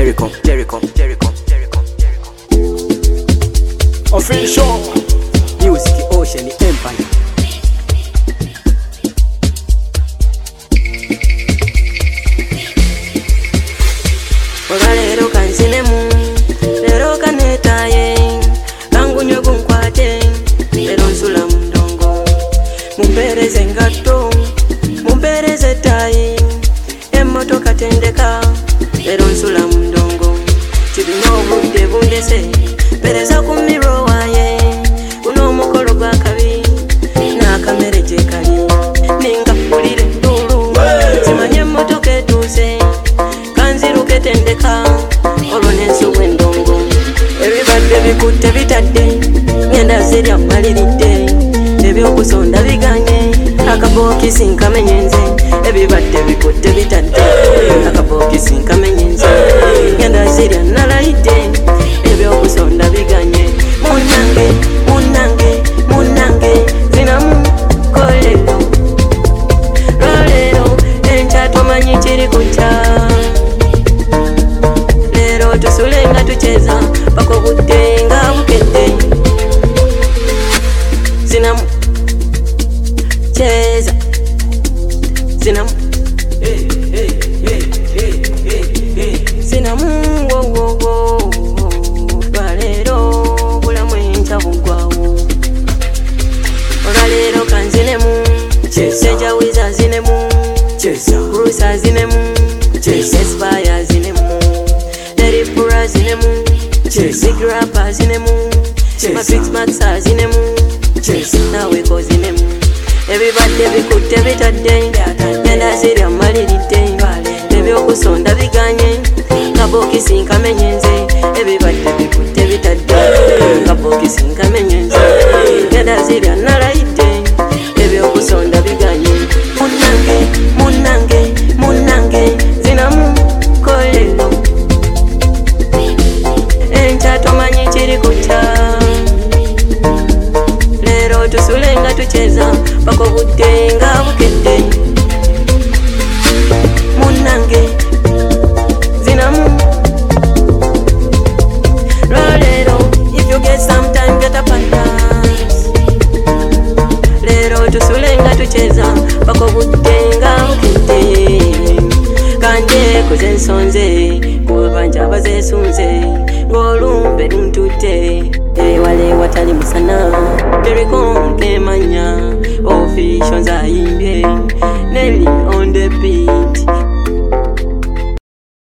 Jericho, Jericho, Jericho, Jericho, Jericho. Official Music Ocean Empire. Ogalero kanzinemu, lero kanetaye, kangunywe gunkwate, lero nsula mundongo. Mumpereze ngato, mumpereze tayi, emmotoka tendeka, lero nsula mundongo. Kirina obudde bundese, mpereza ku mirror waye, guno omukolo gwa kabi, n'akamere gye kali, ninga mpulira enduulu, simanye emmotoka etuuse, kanziruke tendeka, olwo n'ensuwa endongo. Ebibadde bikutte bitadde, ngenda zirya mmaliridde, ebyokusonda biganye, akabookisi nkamenye nze. Ebibadde bikutte bitadde, akabookisi nkamenye nze, ngenda zirya nalayidde, ebyokusonda biganye. Munnange, munnange, munnange, zinamu kolero, lwaleero enkya tomanyi kiri kutya. Lero tusule nga tucheza, paka obudde nga bukedde. Zinamu cheza, zinamu zinamu wo wo wo. Lwaleero bulamu enkya buggwawo. Olwaleero kanzinemu, sejawiza zinemu, Brusa zinemu, Espire zinemu, Lady Pura zinemu, Big Rapper zinemu, Matrix Maxa zinemu, nawe ko zinemu. Ebibadde bikutte bitadde, ngenda zirya mmaliridde, ebyokusonda biganye, kabookisi nkamenye nze. Ebibadde bikutte bitadde, kabookisi nkamenye nze, ngenda zirya nalayidde, ebyokusonda biganye. Munnange, munnange, munnange, zinamu kolero, enkya tomanyi kiri kutya. Lero tusule nga tucheza, paka obudde nga bukedde. Munnange, zinamu lwaleero, if you get some time get up and dance. Lero tusule nga tucheza, paka obudde nga bukedde. Kanje kuze nsonze, kubanja abazeesunze, ng'olumbe luntutte, ewale watali musana. Jericho nkemanya, official nzayimbye, Nelly on the beat.